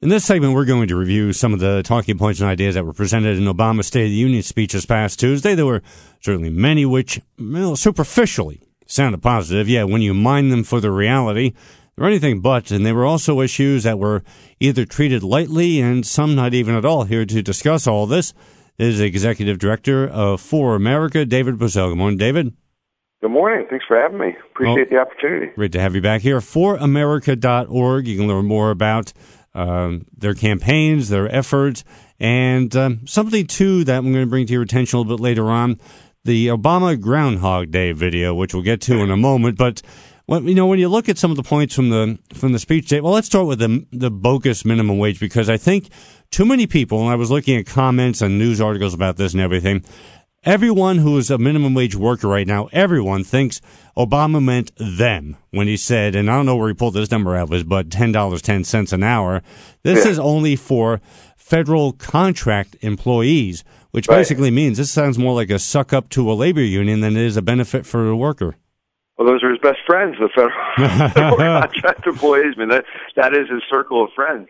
In this segment, we're going to review some of the talking points and ideas that were presented in Obama's State of the Union speech this past Tuesday. There were certainly many which, superficially sounded positive. Yeah, when you mine them for the reality, they're anything but. And there were also issues that were either treated lightly and some not even at all. Here to discuss all this is Executive Director of For America, David Boesel. Good morning, David. Good morning. Thanks for having me. Appreciate the opportunity. Great to have you back here. ForAmerica.org. You can learn more about their campaigns, their efforts, and something, too, that I'm going to bring to your attention a little bit later on, the Obama Groundhog Day video, which we'll get to in a moment. But, when you look at some of the points from the speech today, well, let's start with the bogus minimum wage, because I think too many people, and I was looking at comments and news articles about this and everything, everyone who is a minimum wage worker right now, everyone thinks Obama meant them when he said, and I don't know where he pulled this number out of, but $10.10 an hour. This is only for federal contract employees, which basically means this sounds more like a suck up to a labor union than it is a benefit for the worker. Well, those are his best friends, the federal contract employees. I mean, that is his circle of friends.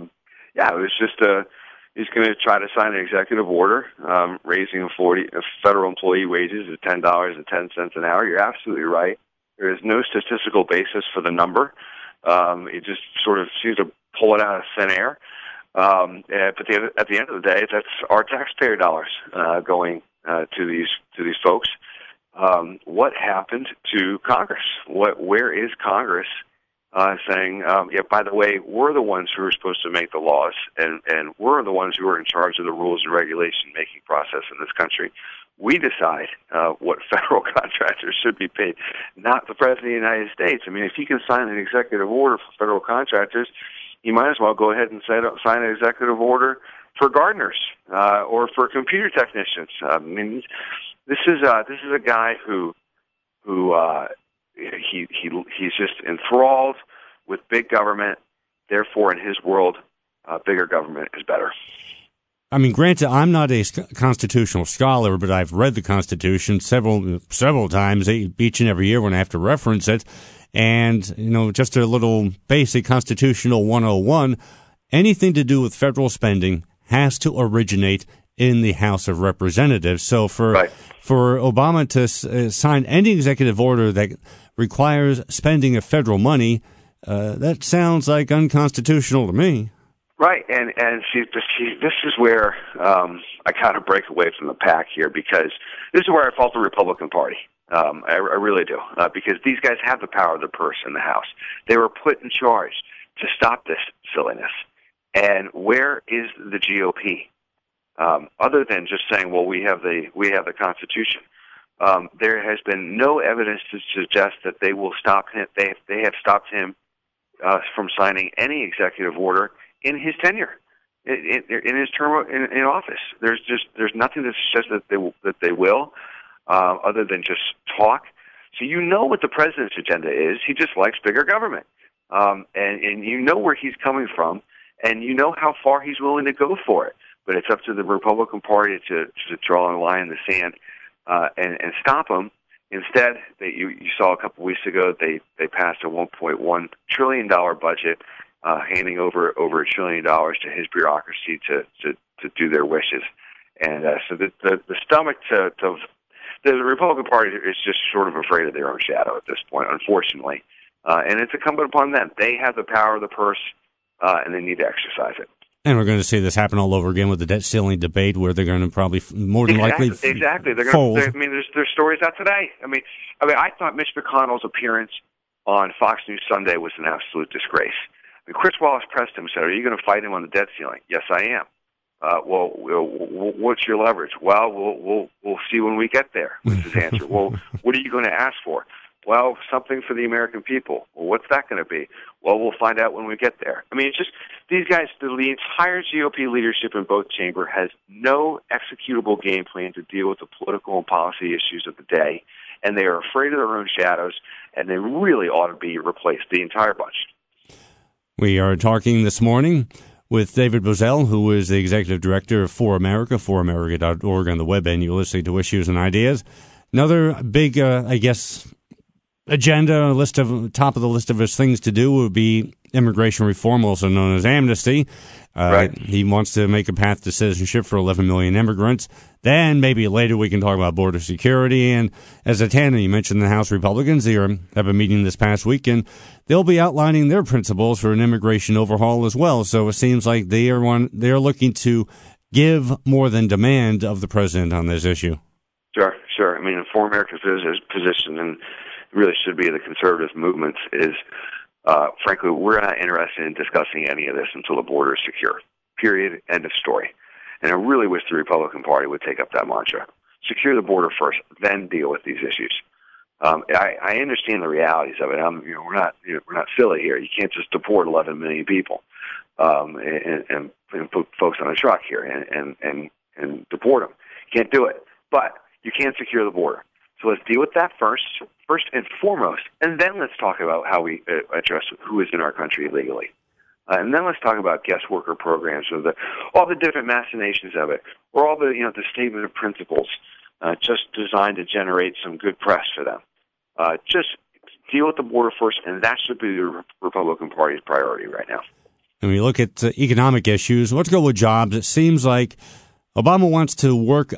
It was just he's going to try to sign an executive order raising federal employee wages to $10.10 an hour. You're absolutely right. There is no statistical basis for the number. It just sort of seems to pull it out of thin air. But at the end of the day, that's our taxpayer dollars going to these folks. What happened to Congress? Where is Congress? Saying, by the way, we're the ones who are supposed to make the laws, and we're the ones who are in charge of the rules and regulation-making process in this country. We decide what federal contractors should be paid, not the President of the United States. I mean, if he can sign an executive order for federal contractors, he might as well go ahead and sign an executive order for gardeners or for computer technicians. I mean, this is a guy who he's just enthralled with big government. Therefore, in his world, bigger government is better. I mean, granted, I'm not a constitutional scholar, but I've read the Constitution several times, each and every year when I have to reference it. And, just a little basic constitutional 101, anything to do with federal spending has to originate in the House of Representatives. So for Obama to sign any executive order that requires spending of federal money, that sounds like unconstitutional to me. Right, and see, this is where I kind of break away from the pack here, because this is where I fault the Republican Party. I really do, because these guys have the power of the purse in the House. They were put in charge to stop this silliness. And where is the GOP? Other than just saying, well, we have the Constitution. There has been no evidence to suggest that they will stop him. They have stopped him from signing any executive order in his tenure, in his term in office. There's nothing that suggests that they will, other than just talk. So what the president's agenda is. He just likes bigger government, and you know where he's coming from, and you know how far he's willing to go for it. But it's up to the Republican Party to draw a line in the sand and stop him. Instead, you saw a couple weeks ago they passed a $1.1 trillion budget, handing over $1 trillion to his bureaucracy to do their wishes. And so the stomach to the Republican Party is just sort of afraid of their own shadow at this point, unfortunately. And it's incumbent upon them. They have the power of the purse, and they need to exercise it. And we're going to see this happen all over again with the debt ceiling debate, where they're going to probably more than likely exactly. They're fold. There's stories out today. I mean, I thought Mitch McConnell's appearance on Fox News Sunday was an absolute disgrace. I mean, Chris Wallace pressed him and said, "Are you going to fight him on the debt ceiling?" "Yes, I am." Well, what's your leverage? "Well, we'll see when we get there," was his answer. "Well, what are you going to ask for?" "Well, something for the American people." "Well, what's that going to be?" "Well, we'll find out when we get there." I mean, it's just these guys, the entire GOP leadership in both chambers has no executable game plan to deal with the political and policy issues of the day, and they are afraid of their own shadows, and they really ought to be replaced, the entire bunch. We are talking this morning with David Boesel, who is the Executive Director of For America, ForAmerica.org on the web, and you're listening to Issues and Ideas. Another big, agenda, top of the list of his things to do would be immigration reform, also known as amnesty. Right. He wants to make a path to citizenship for 11 million immigrants. Then maybe later we can talk about border security. And as a tandem, you mentioned the House Republicans. They have a meeting this past week, and they'll be outlining their principles for an immigration overhaul as well. So it seems like they are looking to give more than demand of the president on this issue. Sure. I mean, For America's position, and really should be the conservative movement, is, frankly, we're not interested in discussing any of this until the border is secure. Period. End of story. And I really wish the Republican Party would take up that mantra. Secure the border first, then deal with these issues. I understand the realities of it. We're not silly here. You can't just deport 11 million people and put folks on a truck here and deport them. You can't do it. But you can secure the border. So let's deal with that first and foremost, and then let's talk about how we address who is in our country illegally. And then let's talk about guest worker programs, or all the different machinations of it, or all the statement of principles just designed to generate some good press for them. Just deal with the border first, and that should be the Republican Party's priority right now. When we look at economic issues, let's go with jobs. It seems like Obama wants to work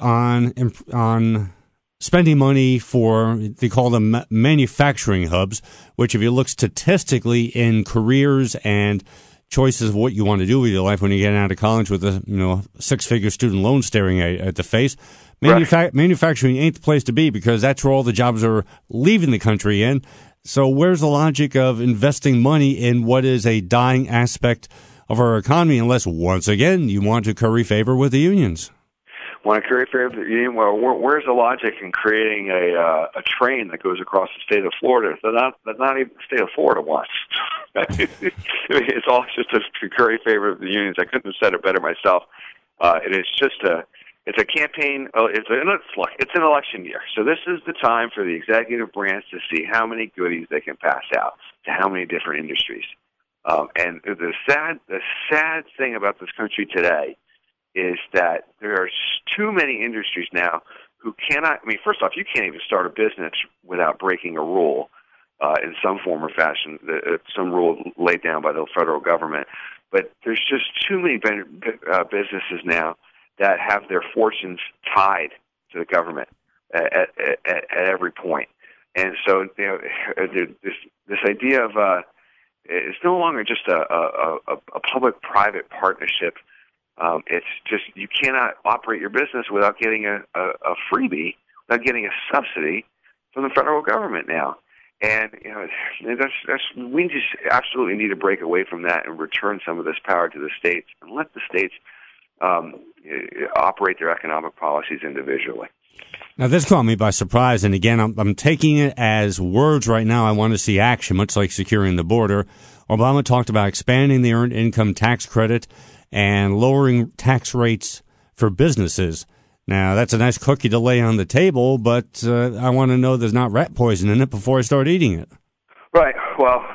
on spending money for, they call them manufacturing hubs, which if you look statistically in careers and choices of what you want to do with your life when you get out of college with a six-figure student loan staring at the face, manufacturing ain't the place to be, because that's where all the jobs are leaving the country in. So where's the logic of investing money in what is a dying aspect of our economy, unless, once again, you want to curry favor with the unions? Want to curry favor with the union? Well, where's the logic in creating a train that goes across the state of Florida that not even the state of Florida wants? It's all just to curry favor with the unions. I couldn't have said it better myself. It's a campaign. It's an election year, so this is the time for the executive branch to see how many goodies they can pass out to how many different industries. And the sad thing about this country today is that there are too many industries now who cannot. I mean, first off, you can't even start a business without breaking a rule in some form or fashion, some rule laid down by the federal government. But there's just too many businesses now that have their fortunes tied to the government at every point. And so, this idea of it's no longer just a public-private partnership. It's just, you cannot operate your business without getting a freebie, without getting a subsidy from the federal government now. And we just absolutely need to break away from that and return some of this power to the states and let the states operate their economic policies individually. Now, this caught me by surprise, and again, I'm taking it as words right now. I want to see action, much like securing the border. Obama talked about expanding the earned income tax credit and lowering tax rates for businesses. Now, that's a nice cookie to lay on the table, but I want to know there's not rat poison in it before I start eating it. Right. Well,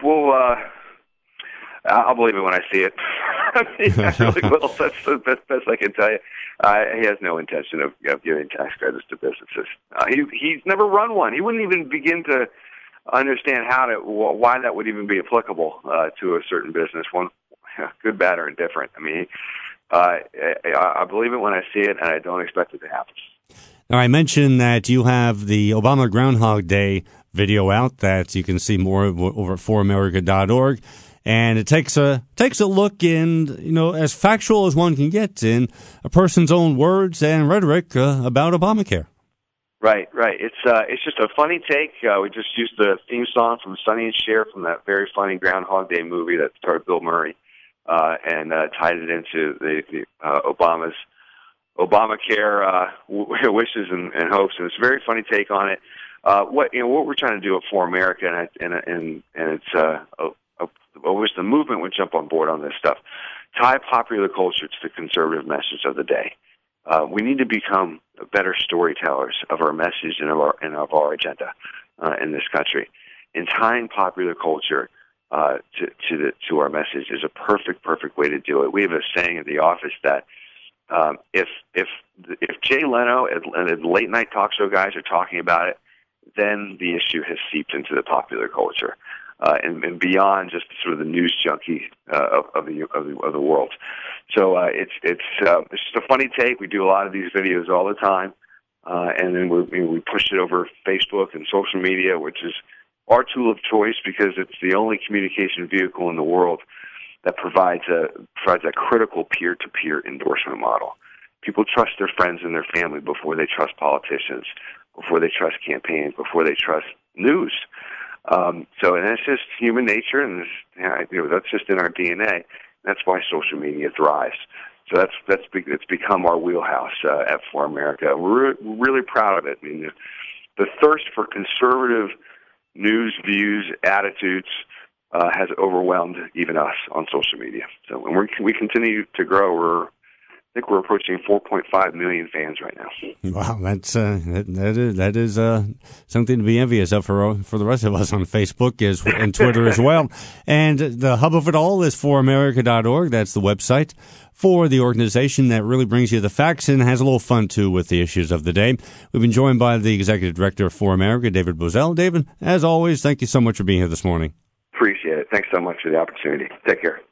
I'll believe it when I see it. I mean, I really will. That's the best I can tell you. He has no intention of giving tax credits to businesses. He's never run one. He wouldn't even begin to understand why that would even be applicable to a certain business, one good, bad, or indifferent. I mean, I believe it when I see it, and I don't expect it to happen. Now, I mentioned that you have the Obama Groundhog Day video out that you can see more over at foramerica.org. And it takes a look in, as factual as one can get in a person's own words and rhetoric about Obamacare. Right. It's just a funny take. We just used the theme song from Sonny and Cher from that very funny Groundhog Day movie that starred Bill Murray, and tied it into the Obama's Obamacare wishes and hopes. And it's a very funny take on it. What we're trying to do at For America, and it's I wish the movement would jump on board on this stuff. Tie popular culture to the conservative message of the day. We need to become better storytellers of our message and of our agenda in this country. And tying popular culture to our message is a perfect way to do it. We have a saying at the office that if Jay Leno and the late night talk show guys are talking about it, then the issue has seeped into the popular culture. and beyond just sort of the news junkie of the world. So it's just a funny take. We do a lot of these videos all the time, and then we push it over Facebook and social media, which is our tool of choice because it's the only communication vehicle in the world that provides a critical peer-to-peer endorsement model. People trust their friends and their family before they trust politicians, before they trust campaigns, before they trust news. And it's just human nature, and that's just in our DNA. That's why social media thrives. So it's become our wheelhouse at For America. We're really proud of it. I mean, the thirst for conservative news, views, attitudes has overwhelmed even us on social media. So when we continue to grow, I think we're approaching 4.5 million fans right now. Wow, that's that is something to be envious of for the rest of us on Facebook and Twitter as well. And the hub of it all is foramerica.org. That's the website for the organization that really brings you the facts and has a little fun, too, with the issues of the day. We've been joined by the Executive Director of For America, David Boesel. David, as always, thank you so much for being here this morning. Appreciate it. Thanks so much for the opportunity. Take care.